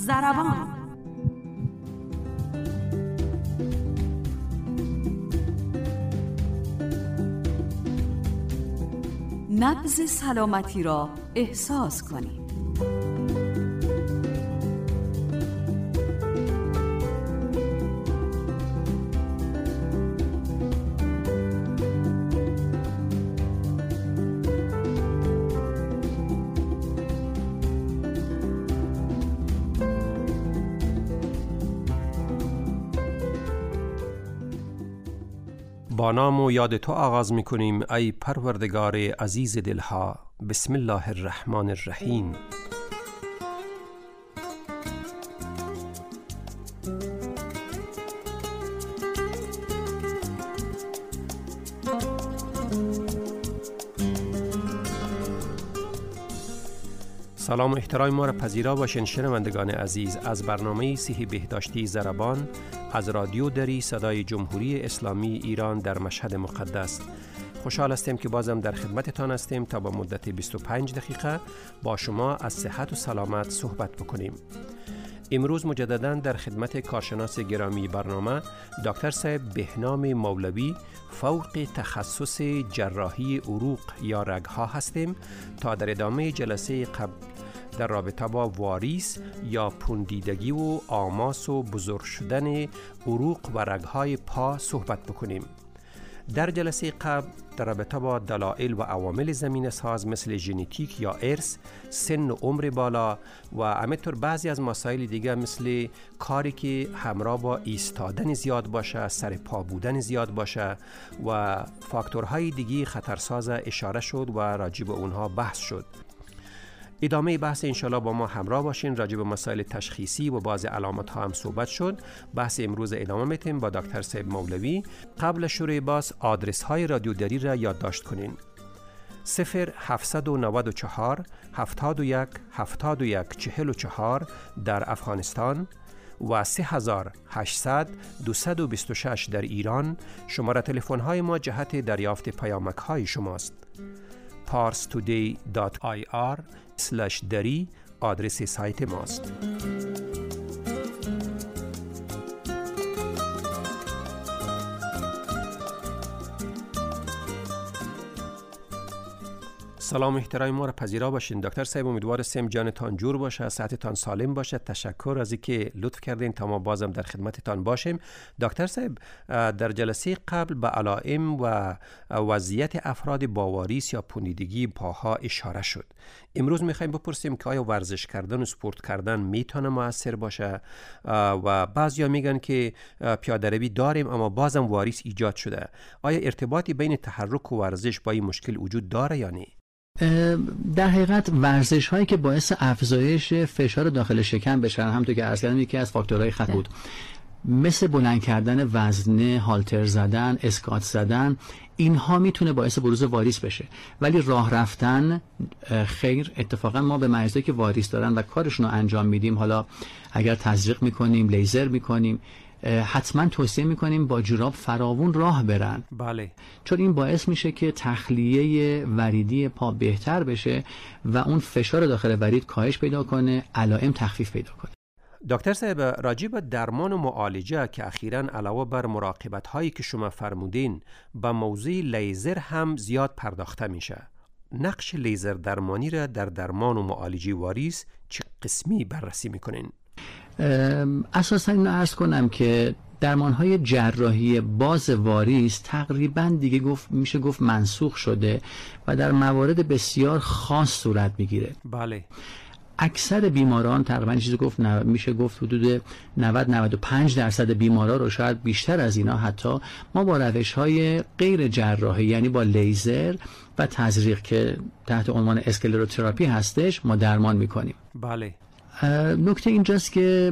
ضربان. نبض سلامتی را احساس کنید. با نام و یاد تو آغاز می‌کنیم ای پروردگار عزیز دلها. بسم الله الرحمن الرحیم. سلام و احترام ما را پذیرا باشین شنوندگان عزیز از برنامه صحی بهداشتی ضربان از رادیو دری صدای جمهوری اسلامی ایران در مشهد مقدس. خوشحال هستیم که بازم در خدمتتان هستیم تا با مدت 25 دقیقه با شما از صحت و سلامت صحبت بکنیم. امروز مجددا در خدمت کارشناس گرامی برنامه دکتر صاحب بهنام مولوی فوق تخصص جراحی عروق یا رگها هستیم تا در ادامه جلسه قبل در رابطه با واریس یا پوندیدگی و آماس و بزرگ شدن عروق و رگهای پا صحبت بکنیم. در جلسه قبل در رابطه با دلایل و عوامل زمینه ساز مثل ژنتیک یا ارث، سن و عمر بالا و همینطور بعضی از مسائل دیگه مثل کاری که همراه با ایستادن زیاد باشه، سر پا بودن زیاد باشه و فاکتورهای دیگه خطرساز اشاره شد و راجع به اونها بحث شد. ادامه بحث انشالله با ما همراه باشین. راجع به مسائل تشخیصی و بعض علامت ها هم صحبت شد. بحث امروز ادامه میتیم با دکتر صاحب مولوی. قبل شروع بحث آدرس های رادیو دری را یادداشت کنین: 0794 71 71 44 در افغانستان و 3800 226 در ایران. شماره تلفن های ما جهت دریافت پیامک های شماست. parstoday.ir/dari آدرس سایت ماست. سلام و احترام ما را پذیرا باشین. دکتر صاحب امیدوار هستیم جانتان جور باشه، صحتتان سالم باشه. تشکر از اینکه لطف کردین تا ما بازم در خدمتتان باشیم. دکتر صاحب در جلسه قبل به علائم و وضعیت افراد با واریس یا پوندیدگی پاها اشاره شد. امروز میخوایم بپرسیم که آیا ورزش کردن و سپورت کردن میتونه مؤثر باشه و بعضیا میگن که پیاده روی داریم اما بازم واریس ایجاد شده. آیا ارتباطی بین تحرک و ورزش با این مشکل وجود داره یا نه؟ در حقیقت ورزش هایی که باعث افزایش فشار داخل شکم بشن، همونطور که عرض کردم یکی از فاکتورهای خطر بود، مثل بلند کردن وزنه، هالتر زدن، اسکات زدن، اینها میتونه باعث بروز واریس بشه. ولی راه رفتن خیر. اتفاقا ما به مریضایی که واریس دارن و کارشون رو انجام میدیم، حالا اگر تزریق میکنیم، لیزر میکنیم، حتما توصیه میکنیم با جوراب فراوون راه برن. بله. چون این باعث میشه که تخلیه وریدی پا بهتر بشه و اون فشار داخل ورید کاهش پیدا کنه، علائم تخفیف پیدا کنه. دکتر صاحب راجع به درمان و معالجه که اخیراً علاوه بر مراقبت هایی که شما فرمودین به موضوع لیزر هم زیاد پرداخته میشه. نقش لیزر درمانی را در درمان و معالجه واریس چه قسمی بررسی میکنین؟ اساساً اینو عرض کنم که درمان‌های جراحی باز واریس تقریباً دیگه میشه گفت منسوخ شده و در موارد بسیار خاص صورت میگیره. بله. اکثر بیماران تقریباً میشه گفت حدود 90-95% بیمارا رو، شاید بیشتر از اینا حتی، ما با روش‌های غیر جراحی یعنی با لیزر و تزریق که تحت عنوان اسکلروتراپی هستش ما درمان میکنیم. بله. نکته اینجاست که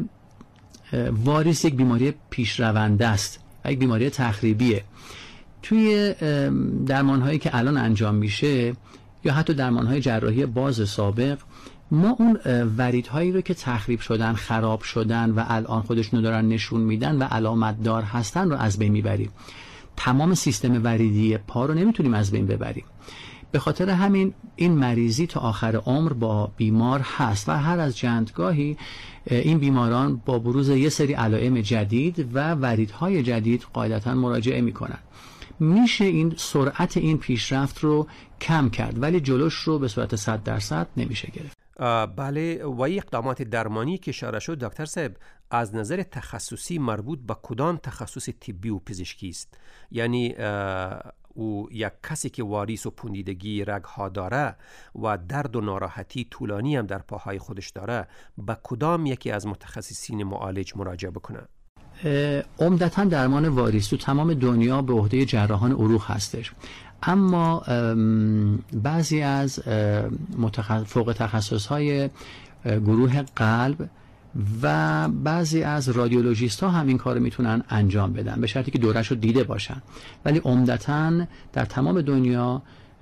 واریس یک بیماری پیشرونده است و یک بیماری تخریبیه. توی درمان‌هایی که الان انجام میشه یا حتی درمان‌های جراحی باز سابق، ما اون وریدهایی رو که تخریب شدن، خراب شدن و الان خودشونو دارن نشون میدن و علامت دار هستن رو از بین میبریم. تمام سیستم وریدی پا رو نمیتونیم از بین ببریم. به خاطر همین این مریضی تا آخر عمر با بیمار هست و هر از چندگاهی این بیماران با بروز یه سری علائم جدید و وریدهای جدید قاعدتاً مراجعه میکنن. میشه این سرعت این پیشرفت رو کم کرد ولی جلوش رو به صورت 100% نمیشه گرفت. بله، و اقدامات درمانی که اشاره شد دکتر صاحب از نظر تخصصی مربوط به کدام تخصص طبی و پزشکی است؟ یعنی او یک کسی که واریس و پوندیدگی رگ‌ها داره و درد و ناراحتی طولانی هم در پاهای خودش داره به کدام یکی از متخصصین معالج مراجعه بکنه؟ عمدتاً درمان واریس تو تمام دنیا به عهده جراحان عروق هستش، اما بعضی از فوق تخصص‌های گروه قلب و بعضی از رادیولوژیست ها هم این کار میتونن انجام بدن به شرطی که دورش رو دیده باشن، ولی عمدتاً در تمام دنیا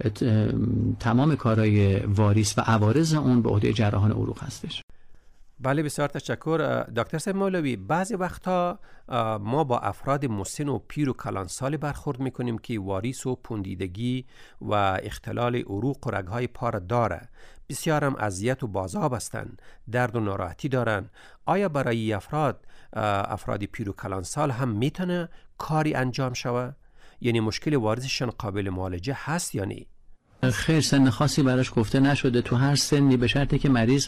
تمام کارهای واریس و عوارض اون به عهده جراحان عروق هستش. بله، بسیار تشکر دکتر صاحب مولوی. بعضی وقتا ما با افراد مسن و پیر و کلانسال برخورد میکنیم که واریس و پوندیدگی و اختلال عروق و رگ‌های پا را داره، بسیار هم اذیت و بازآب هستند، درد و ناراحتی دارن. آیا برای افراد پیر و کلانسال هم میتونه کاری انجام شوه؟ یعنی مشکل واریسشان قابل معالجه هست یا نه؟ خیر، سن خاصی براش گفته نشده. تو هر سنی به شرطی که مریض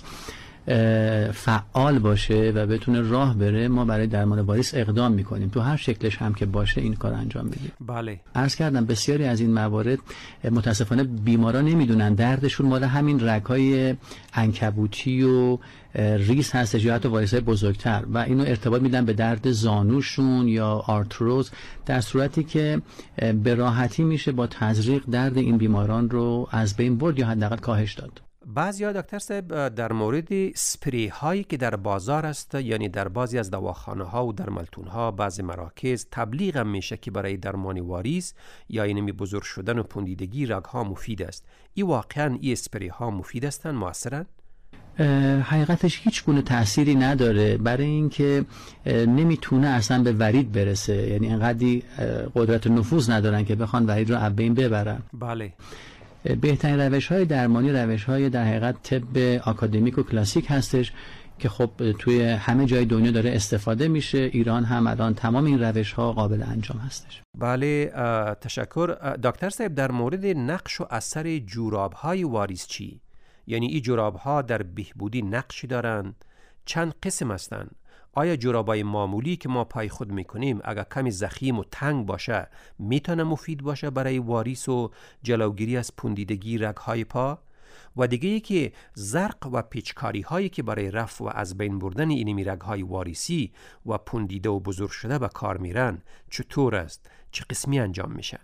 فعال باشه و بتونه راه بره ما برای درمان واریس اقدام میکنیم، تو هر شکلش هم که باشه این کار انجام بدیم. بله، عرض کردم بسیاری از این موارد متاسفانه بیماران نمیدونن دردشون مال همین رگ‌های عنکبوتی و ریس هستش یا حتی واریس‌های بزرگتر و اینو ارتباط میدن به درد زانوشون یا آرتروز، در صورتی که به راحتی میشه با تزریق درد این بیماران رو از بین برد یا حداقل کاهش داد. بعضیا دکتر صاحب در مورد سپری هایی که در بازار است، یعنی در بعضی از دواخانه ها و در ملتون ها بعضی مراکز تبلیغ هم میشه که برای درمان واریس یا اینمی بزرگ شدن و پوندیدگی رگ ها مفید است. این واقعا این سپری ها مفید هستند، موثرن؟ حقیقتش هیچ گونه تأثیری نداره برای اینکه نمیتونه اصلا به ورید برسه، یعنی انقدری قدرت نفوذ ندارن که بخوان ورید رو از بین ببرن. بله، بهترین روش‌های درمانی روش‌های در حقیقت طب آکادمیک و کلاسیک هستش که خب توی همه جای دنیا داره استفاده میشه. ایران هم الان تمام این روش‌ها قابل انجام هستش. بله، تشکر دکتر صاحب. در مورد نقش و اثر جوراب‌های واریس چی؟ یعنی این جوراب‌ها در بهبودی نقشی دارن؟ چند قسم هستن؟ آیا جورابای معمولی که ما پای خود میکنیم اگر کمی ضخیم و تنگ باشه میتونه مفید باشه برای واریس و جلوگیری از پوندیدگی رگ‌های پا؟ و دیگه ای که زرق و پیچکاری هایی که برای رفع و از بین بردن اینمی رگ‌های واریسی و پوندیده و بزرگ شده به کار میرن چطور است؟ چه قسمی انجام میشه؟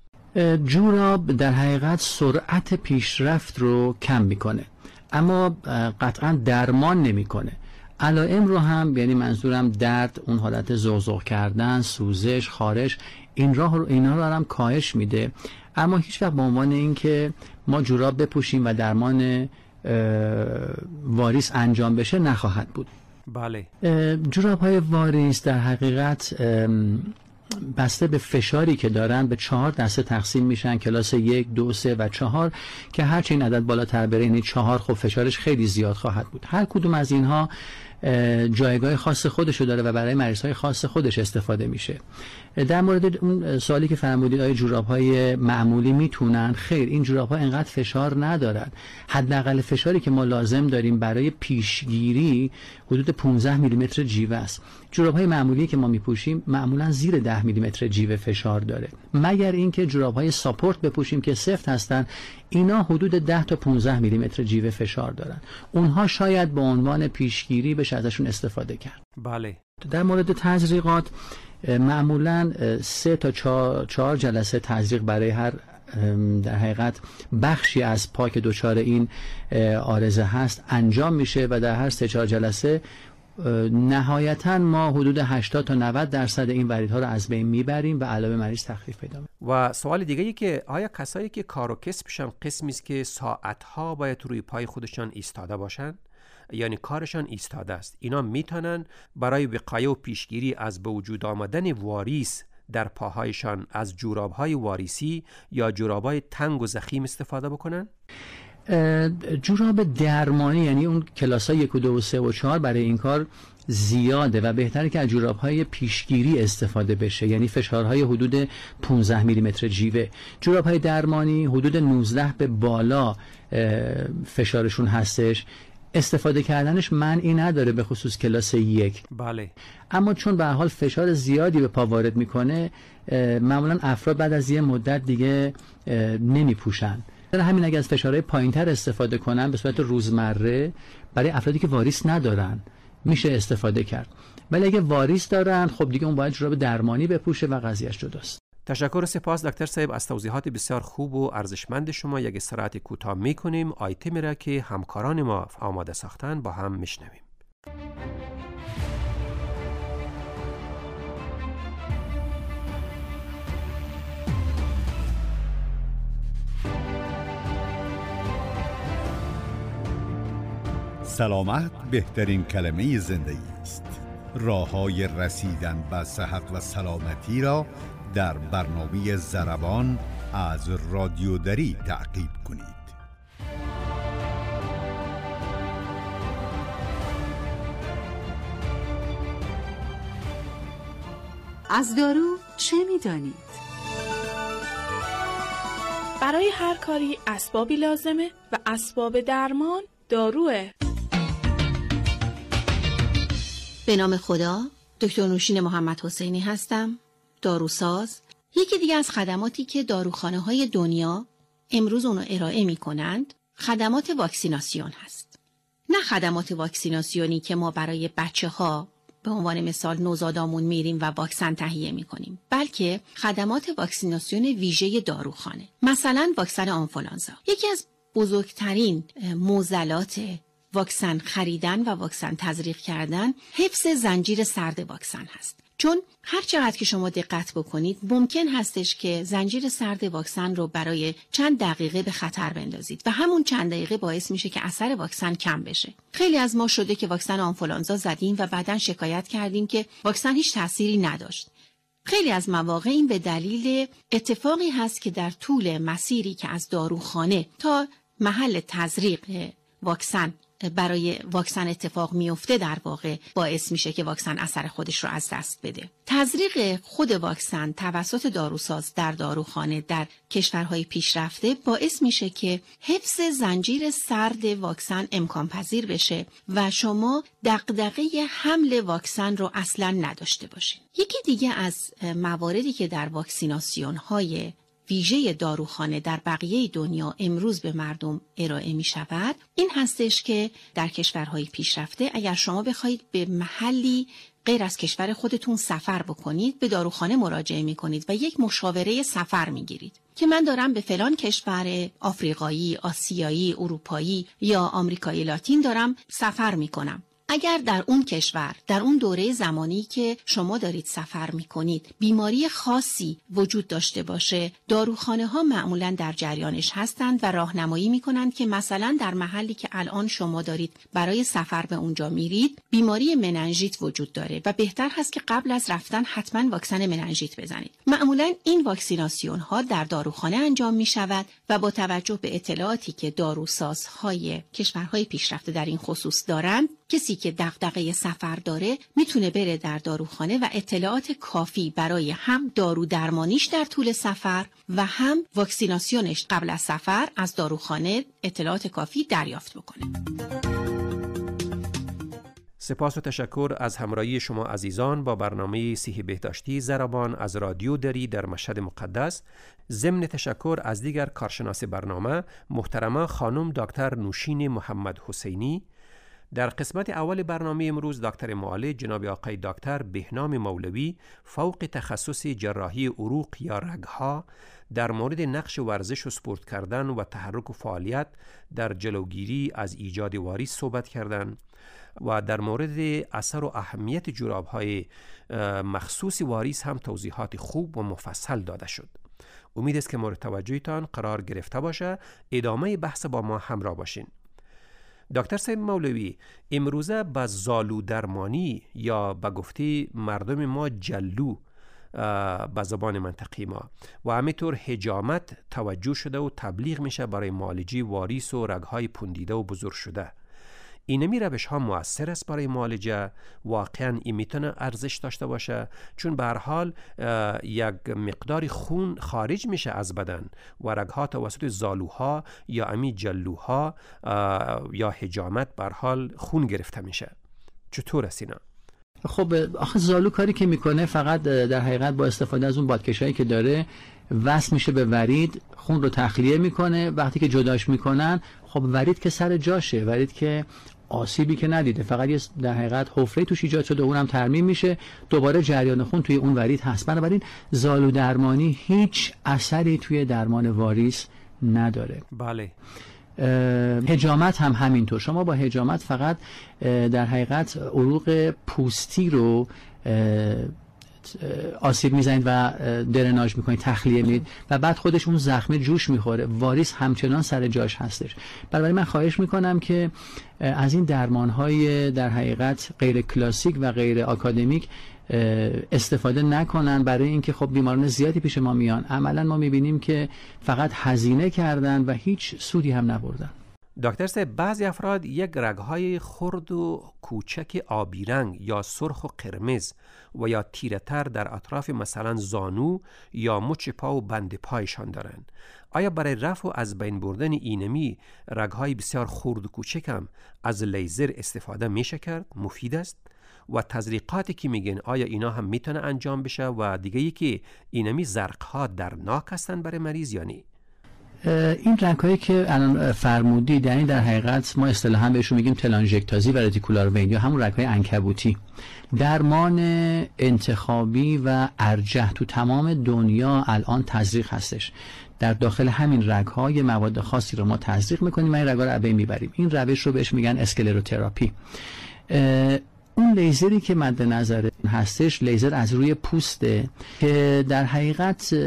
جوراب در حقیقت سرعت پیشرفت رو کم میکنه اما قطعا درمان نمیکنه. علائم رو هم، یعنی منظورم درد، اون حالت زغزغ کردن، سوزش، خارش، اینها رو هم کاهش میده، اما هیچ وقت به عنوان اینکه ما جوراب بپوشیم و درمان واریس انجام بشه نخواهد بود. بله، جوراب های واریس در حقیقت بسته به فشاری که دارن به 4 دسته تقسیم میشن، کلاس 1، 2، 3 و 4 که هرچی این عدد بالاتر بره، یعنی 4 خب فشارش خیلی زیاد خواهد بود. هر کدوم از اینها جایگاه خاص خودشو داره و برای مریض‌های خاص خودش استفاده میشه. در مورد اون سوالی که فرمودید آیا جوراب‌های معمولی میتونن؟ خیر، این جوراب‌ها انقدر فشار ندارن. حداقل فشاری که ما لازم داریم برای پیشگیری حدود 15 میلیمتر جیوه است. جوراب‌های معمولی که ما میپوشیم معمولا زیر 10 میلیمتر جیوه فشار داره، مگر اینکه جوراب‌های ساپورت بپوشیم که سفت هستن، اینا حدود 10 تا 15 میلیمتر جیوه فشار دارن. اونها شاید به عنوان پیشگیری بشه ازشون استفاده کرد. بله. در مورد تزریقات معمولا 3 تا 4 جلسه تزریق برای هر در حقیقت بخشی از پا که دچار این عارضه هست انجام میشه و در هر 3-4 جلسه نهایتا ما حدود 80 تا 90% این وریدها رو از بین میبریم و علاوه مریض تخفیف پیدا میکنه. و سوال دیگه ای که آیا کسایی که کار و کسبشان قسمی است که ساعتها باید روی پای خودشان ایستاده باشن، یعنی کارشان ایستاده است، اینا میتونن برای وقایه و پیشگیری از به وجود آمدن واریس در پاهایشان از جوراب‌های واریسی یا جوراب‌های تنگ و ضخیم استفاده بکنن؟ جوراب درمانی، یعنی اون کلاس‌های 1 و 2 و 3 و 4 برای این کار زیاده و بهتره که از جوراب‌های پیشگیری استفاده بشه، یعنی فشارهای حدود 15 میلیمتر جیوه. جوراب‌های درمانی حدود 19 به بالا فشارشون هستش، استفاده کردنش معنی نداره به خصوص کلاس 1. بله. اما چون به هر حال فشار زیادی به پا وارد میکنه، معمولا افراد بعد از یه مدت دیگه نمیپوشن. در همین اگه از فشارهای پایینتر استفاده کنن به صورت روزمره، برای افرادی که واریس ندارن میشه استفاده کرد. ولی اگه واریس دارن، خب دیگه اون باید جوراب درمانی بپوشه و قضیهش جداست. تشکر و سپاس دکتر صاحب از توضیحات بسیار خوب و ارزشمند شما. یک استراحت کوتاه میکنیم، آیتمی را که همکاران ما آماده ساختن با هم میشنویم. سلامت بهترین کلمه زندگی است. راه‌های رسیدن به صحت و سلامتی را در برنامه ضربان از رادیو دری تعقیب کنید. از دارو چه می‌دانید؟ برای هر کاری اسبابی لازمه و اسباب درمان داروه. به نام خدا، دکتر نوشین محمد حسینی هستم، داروساز. یکی دیگه از خدماتی که داروخانه‌های دنیا امروز اونو ارائه می کنند خدمات واکسیناسیون هست. نه خدمات واکسیناسیونی که ما برای بچه‌ها به عنوان مثال نوزادامون میریم و واکسن تهیه می کنیم، بلکه خدمات واکسیناسیون ویژه داروخانه. مثلا واکسن آنفولانزا. یکی از بزرگترین معضلات واکسن خریدن و واکسن تزریق کردن حفظ زنجیر سرد واکسن هست. چون هر چقدر که شما دقت بکنید ممکن هستش که زنجیر سرد واکسن رو برای چند دقیقه به خطر بندازید و همون چند دقیقه باعث میشه که اثر واکسن کم بشه. خیلی از ما شده که واکسن آنفولانزا زدیم و بعداً شکایت کردیم که واکسن هیچ تأثیری نداشت. خیلی از مواقع این به دلیل اتفاقی هست که در طول مسیری که از داروخانه تا محل تزریق واکسن برای واکسن اتفاق میفته در واقع باعث میشه که واکسن اثر خودش رو از دست بده. تزریق خود واکسن توسط داروساز در داروخانه در کشورهای پیشرفته باعث میشه که حفظ زنجیر سرد واکسن امکان پذیر بشه و شما دغدغه حمل واکسن رو اصلا نداشته باشین. یکی دیگه از مواردی که در واکسیناسیون های ویژه داروخانه در بقیه دنیا امروز به مردم ارائه می شود این هستش که در کشورهای پیشرفته اگر شما بخواید به محلی غیر از کشور خودتون سفر بکنید به داروخانه مراجعه می کنید و یک مشاوره سفر می گیرید که من دارم به فلان کشور آفریقایی، آسیایی، اروپایی یا آمریکایی لاتین دارم سفر می کنم. اگر در اون کشور در اون دوره زمانی که شما دارید سفر می‌کنید بیماری خاصی وجود داشته باشه، داروخانه‌ها معمولاً در جریانش هستند و راهنمایی می‌کنند که مثلا در محلی که الان شما دارید برای سفر به اونجا میرید بیماری مننژیت وجود داره و بهتر هست که قبل از رفتن حتما واکسن مننژیت بزنید. معمولاً این واکسیناسیون‌ها در داروخانه انجام می‌شود و با توجه به اطلاعاتی که داروسازهای کشورهای پیشرفته در این خصوص دارند، کسی که دغدغه سفر داره میتونه بره در داروخانه و اطلاعات کافی برای هم دارو درمانیش در طول سفر و هم واکسیناسیونش قبل از سفر از داروخانه اطلاعات کافی دریافت بکنه. سپاس و تشکر از همراهی شما عزیزان با برنامه صحی بهداشتی ضربان از رادیو دری در مشهد مقدس. ضمن تشکر از دیگر کارشناس برنامه محترمه خانم دکتر نوشین محمد حسینی. در قسمت اول برنامه امروز دکتر معالج جناب آقای دکتر بهنام مولوی فوق تخصص جراحی عروق یا رگها در مورد نقش ورزش و سپورت کردن و تحرک و فعالیت در جلوگیری از ایجاد واریس صحبت کردند و در مورد اثر و اهمیت جوراب‌های مخصوص واریس هم توضیحات خوب و مفصل داده شد. امید است که مورد توجهتان قرار گرفته باشه. ادامه بحث با ما همراه باشین. دکتر صاحب مولوی، امروزه با زالو درمانی یا به گفته مردم ما جلو به زبان منطقی ما. و همینطور حجامت توجه شده و تبلیغ میشه برای معالجه واریس و رگهای پوندیده و بزرگ شده. اینمی روش ها مؤثر است برای معالجه. واقعا این میتونه ارزش داشته باشه، چون به هر حال یک مقدار خون خارج میشه از بدن و رگها توسط زالوها یا امی جلوها یا حجامت به هر حال خون گرفته میشه. چطور است اینا؟ خب آخه زالو کاری که میکنه فقط در حقیقت با استفاده از اون بادکشایی که داره وصل میشه به ورید، خون رو تخلیه میکنه. وقتی که جداش میکنن خب ورید که سر جاشه، ورید که آسیبی که ندیده، فقط یه در حقیقت حفره توش ایجاد شده، اونم ترمیم میشه، دوباره جریان خون توی اون ورید هست. بنابراین زالو درمانی هیچ اثری توی درمان واریس نداره. بله. حجامت هم همینطور. شما با حجامت فقط در حقیقت عروق پوستی رو آسیب میزنید و درناژ میکنید، تخلیه میدید و بعد خودش اون زخم جوش میخوره. واریس همچنان سر جاش هستش. بنابراین من خواهش میکنم که از این درمانهای در حقیقت غیر کلاسیک و غیر آکادمیک استفاده نکنن، برای اینکه خب بیماران زیادی پیش ما میان، عملا ما میبینیم که فقط هزینه کردن و هیچ سودی هم نبردن. دکتر صاحب، بعضی افراد یک رگهای خرد و کوچک آبی رنگ یا سرخ و قرمز و یا تیره‌تر در اطراف مثلا زانو یا مچ پا و بند پایشان دارند. آیا برای رفع و از بین بردن اینمی رگهای بسیار خرد و کوچک هم از لیزر استفاده میشه کرد؟ مفید است؟ و تزریقاتی که میگن آیا اینا هم میتونه انجام بشه؟ و دیگه ای که اینمی زرقها درناک هستن برای مریض یا نه؟ این رگ‌هایی که الان فرمودید، یعنی در حقیقت ما اصطلاحاً بهشون میگیم تلانژکتازی و رتیکولار وین یا همون رگ‌های عنکبوتی. درمان انتخابی و ارجح تو تمام دنیا الان تزریق هستش. در داخل همین رگ‌ها یه مواد خاصی رو ما تزریق می‌کنیم و این رگ‌ها رو از بین می‌بریم. این روش رو بهش میگن اسکلروتراپی. اون لیزری که مد نظر هستش لیزر از روی پوسته که در حقیقت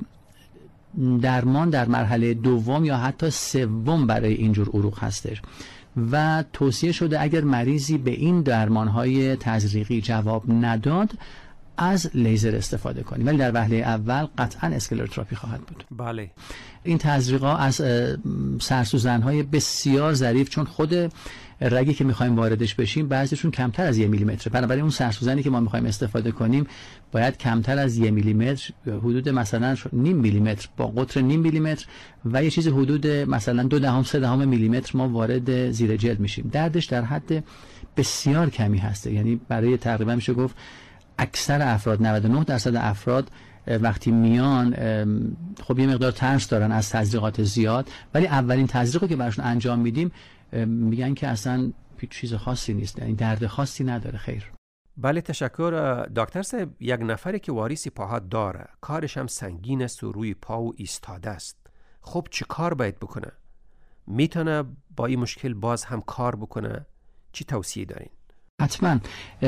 درمان در مرحله دوم یا حتی سوم برای اینجور عروق هستش و توصیه شده اگر مریضی به این درمانهای تزریقی جواب نداد از لیزر استفاده کنیم، ولی در وهله اول قطعا اسکلروتراپی خواهد بود. بله. این تزریقا از سرسوزنهای بسیار ظریف، چون خود رگی که میخوایم واردش بشیم بعضیشون کمتر از 1 میلیمتر، بنابراین اون سرسوزنی که ما میخوایم استفاده کنیم باید کمتر از 1 میلیمتر، حدود مثلا 0.5 میلیمتر با قطر 0.5 میلیمتر و یه چیز حدود مثلا 2/3 میلیمتر ما وارد زیر جلد میشیم. دردش در حد بسیار کمی هسته، یعنی برای تقریبا میشه گفت اکثر افراد 99% افراد وقتی میان خب یه مقدار ترس دارن از تزریقات زیاد، ولی اولین تزریقی که براشون انجام میدیم میگن که اصلا هیچ چیز خاصی نیست، یعنی درد خاصی نداره. خیر. بله تشکر. دکتر صاحب، یک نفری که واریس پاها داره، کارش هم سنگین است و روی پا و ایستاده است، خب چه کار باید بکنه؟ میتونه با این مشکل باز هم کار بکنه؟ چی توصیه دارین؟ حتما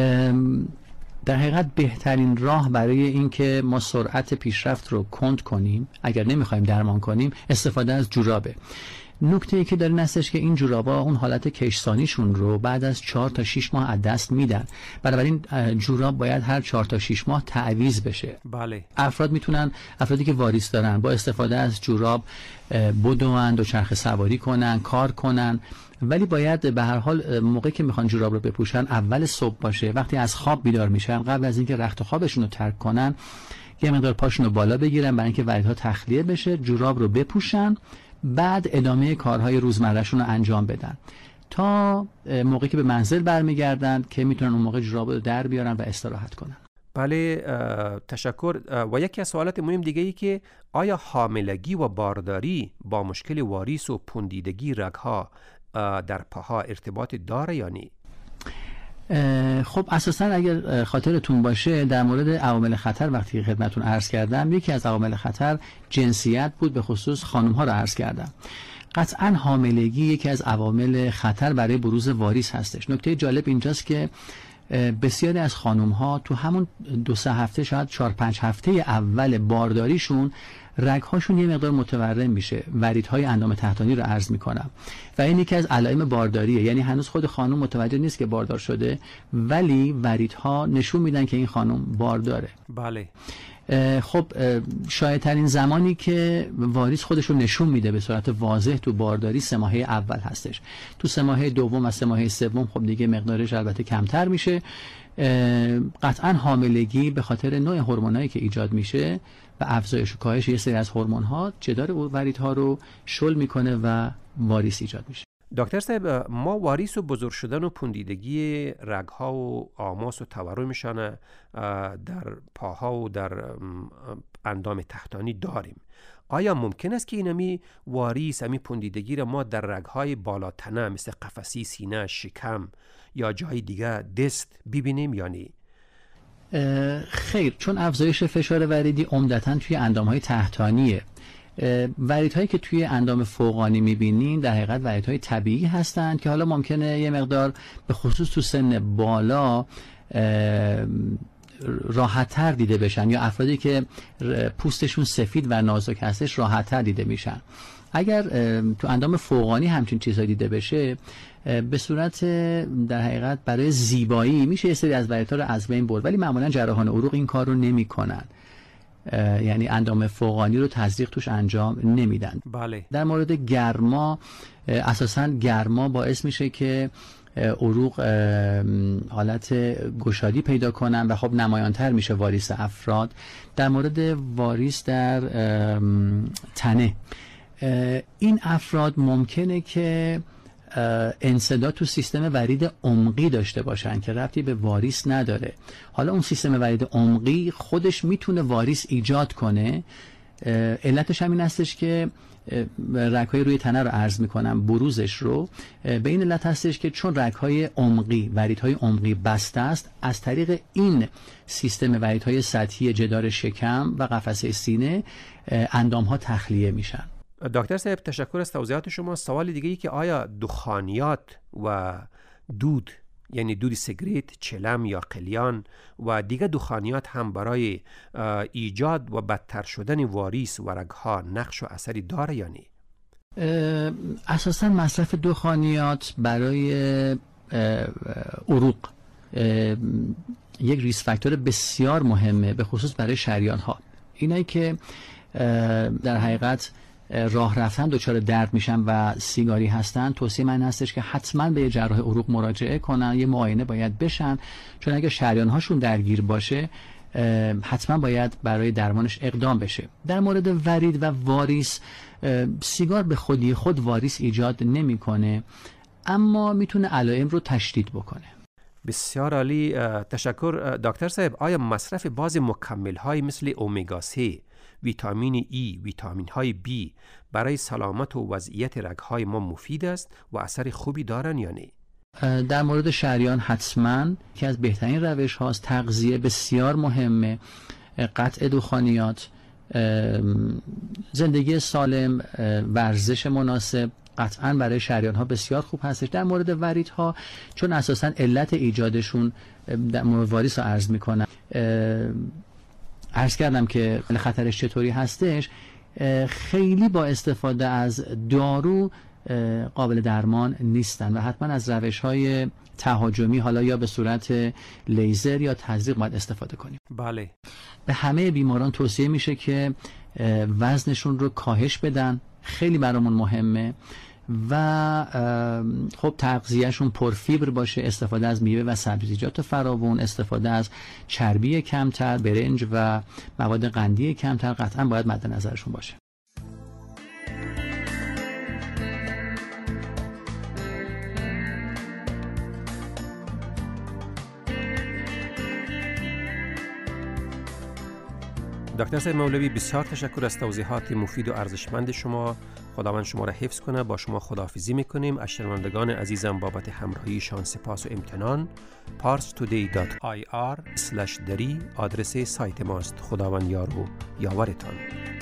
در حقیقت بهترین راه برای این که ما سرعت پیشرفت رو کند کنیم اگر نمیخوایم درمان کنیم استفاده از جورابه. نکته ای که داره هستش که این جورابا اون حالت کشسانیشون رو بعد از 4 تا 6 ماه از دست میدن، بنابراین جوراب باید هر 4 تا 6 ماه تعویض بشه. بله. افرادی که واریس دارن با استفاده از جوراب بدوند، دوچرخه سواری کنن، کار کنن، ولی باید به هر حال موقعی که میخوان جوراب رو بپوشن اول صبح باشه، وقتی از خواب بیدار میشن قبل از اینکه رخت خوابشون رو ترک کنن یه مقدار پاشون رو بالا بگیرن برای اینکه وریدها تخلیه بشه، جوراب رو بپوشن، بعد ادامه کارهای روزمرهشون رو انجام بدن تا موقعی که به منزل برمیگردن که میتونن اون موقع جوراب رو در بیارن و استراحت کنن. بله تشکر. و یکی از سوالات مهم دیگه ای که آیا حاملگی و بارداری با مشکل واریس و پوندیدگی رگها در پاها ارتباط داره یا نه؟ خب اساساً اگر خاطرتون باشه در مورد عوامل خطر وقتی خدمتتون عرض کردم یکی از عوامل خطر جنسیت بود، به خصوص خانم ها رو عرض کردم. قطعاً حاملگی یکی از عوامل خطر برای بروز واریس هستش. نکته جالب اینجاست که بسیاری از خانم ها تو همون 2-3 هفته شاید 4-5 هفته اول بارداریشون رگهاشون یه مقدار متورم میشه، وریدهای اندام تحتانی رو عرض میکنم و این یکی از علائم بارداریه، یعنی هنوز خود خانم متوجه نیست که باردار شده ولی وریدها نشون میدن که این خانم بارداره. بله. خب شاید ترین زمانی که واریس خودش رو نشون میده به صورت واضح تو بارداری 3 ماهه اول هستش. تو 3 ماهه دوم و 3 ماهه سوم خب دیگه مقدارش البته کمتر میشه. قطعا حاملگی به خاطر نوع هورمونایی که ایجاد میشه و افزایش و کاهش یه سری از هورمون‌ها جدار وریدها رو شل میکنه و واریس ایجاد میشه. دکتر صاحب، ما واریس و بزرگ شدن و پوندیدگی رگ‌ها و آماس و تورمشان در پاها و در اندام تحتانی داریم. آیا ممکن است که اینمی واریس، همی پوندیدگی را ما در رگ‌های بالاتنه مثل قفسی، سینه، شکم یا جای دیگه دست ببینیم یا نه؟ خیر، چون افزایش فشار وریدی عمدتاً توی اندام‌های تحتانیه. وریدهایی که توی اندام فوقانی می‌بینین در حقیقت وریدهای طبیعی هستند که حالا ممکنه یه مقدار به خصوص تو سن بالا راحت‌تر دیده بشن یا افرادی که پوستشون سفید و نازک هستش راحت‌تر دیده میشن. اگر تو اندام فوقانی همچین چیزهایی دیده بشه به صورت در حقیقت برای زیبایی میشه یه سری از وریدها رو از بین برد، ولی معمولا جراحان عروق این کار رو نمی‌کنن. یعنی اندام فوقانی رو تزریق توش انجام نمیدن. بله. در مورد گرما، اساساً گرما باعث میشه که عروق حالت گشادی پیدا کنن و خب نمایانتر میشه واریس افراد. در مورد واریس در تنه، این افراد ممکنه که انسداد تو سیستم ورید عمقی داشته باشن که ربطی به واریس نداره. حالا اون سیستم ورید عمقی خودش میتونه واریس ایجاد کنه. علتش همین هستش که رگ‌های روی تنه رو عرض میکنم، بروزش رو به این علت هستش که چون رگ‌های عمقی، وریدهای عمقی بسته است، از طریق این سیستم وریدهای سطحی جدار شکم و قفسه سینه اندام‌ها تخلیه میشن. دکتر صاحب تشکر از توضیحات شما. سوال دیگه ای که آیا دخانیات و دود، یعنی دود سیگریت، چلم یا قلیان و دیگه دخانیات هم برای ایجاد و بدتر شدن واریس و رگ‌ها نقش و اثری داره یا نه؟ اساساً مصرف دخانیات برای عروق یک ریسک فاکتور بسیار مهمه، به خصوص برای شریان‌ها. اینایی که در حقیقت راه رفتن دچار درد میشن و سیگاری هستن، توصیه من هستش که حتما به جراح عروق مراجعه کنن، یه معاینه باید بشن، چون اگه شریان هاشون درگیر باشه حتما باید برای درمانش اقدام بشه. در مورد ورید و واریس، سیگار به خودی خود واریس ایجاد نمیکنه، اما میتونه علائم رو تشدید بکنه. بسیار عالی، تشکر دکتر صاحب. آیا مصرف بعضی مکمل های مثل اومگا 3، ویتامین ای، ویتامین های بی برای سلامت و وضعیت رگ‌های ما مفید است و اثر خوبی دارن یا نه؟ در مورد شریان حتما که از بهترین روش هاست. تغذیه بسیار مهمه، قطع دخانیات، زندگی سالم، ورزش مناسب قطعا برای شریان ها بسیار خوب هستش. در مورد ورید ها، چون اساسا علت ایجادشون در مورد واریس رو عرض میکنم، عرض کردم که خطرش چطوری هستش، خیلی با استفاده از دارو قابل درمان نیستن و حتما از روش‌های تهاجمی، حالا یا به صورت لیزر یا تزریق، باید استفاده کنیم. بله. به همه بیماران توصیه میشه که وزنشون رو کاهش بدن، خیلی برامون مهمه، و خب تغذیهشون پرفیبر باشه، استفاده از میوه و سبزیجات فراوان، استفاده از چربی کمتر، برنج و مواد قندی کمتر قطعا باید مد نظرشون باشه. دکتر سید مولوی، بسیار تشکر از توضیحات مفید و ارزشمند شما. خداوند شما را حفظ کنه. با شما خداحافظی میکنیم. از شنوندگان عزیزم بابت همراهیشان سپاس و امتنان. parstoday.ir/dari آدرس سایت ماست. خداوند یار و یاورتان.